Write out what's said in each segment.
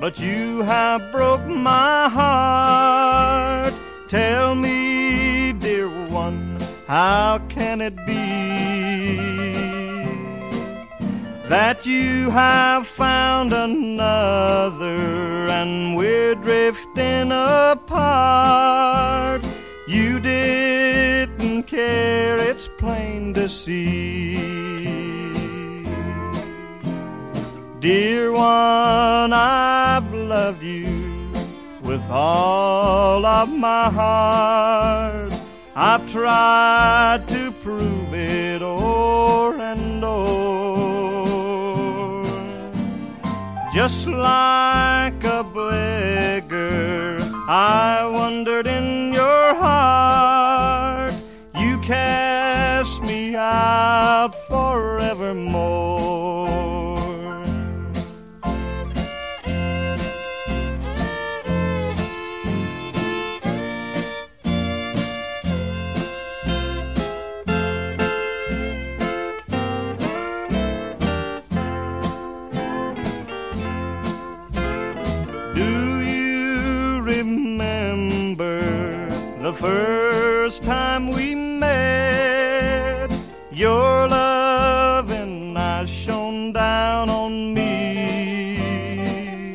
but you have broke my heart. Tell me, dear one, how can it be that you have found another and we're drifting apart? You didn't care, it's plain to see. Dear one, I've loved you with all of my heart. I've tried to prove it o'er and o'er. Just like a beggar, I wandered in your heart. You cast me out forevermore. The first time we met, your loving eyes shone down on me.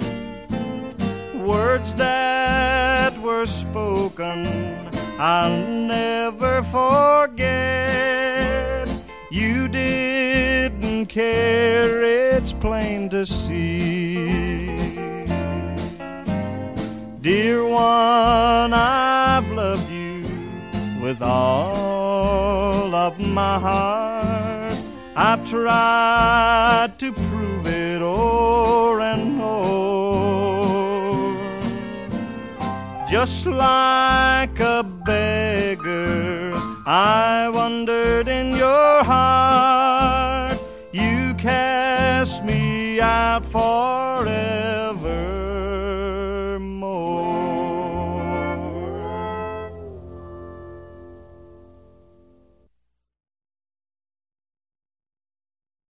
Words that were spoken I'll never forget. You didn't care, it's plain to see. Dear one, I've loved you with all of my heart. I've tried to prove it o'er and o'er. Just like a beggar, I wandered in your heart. You cast me out for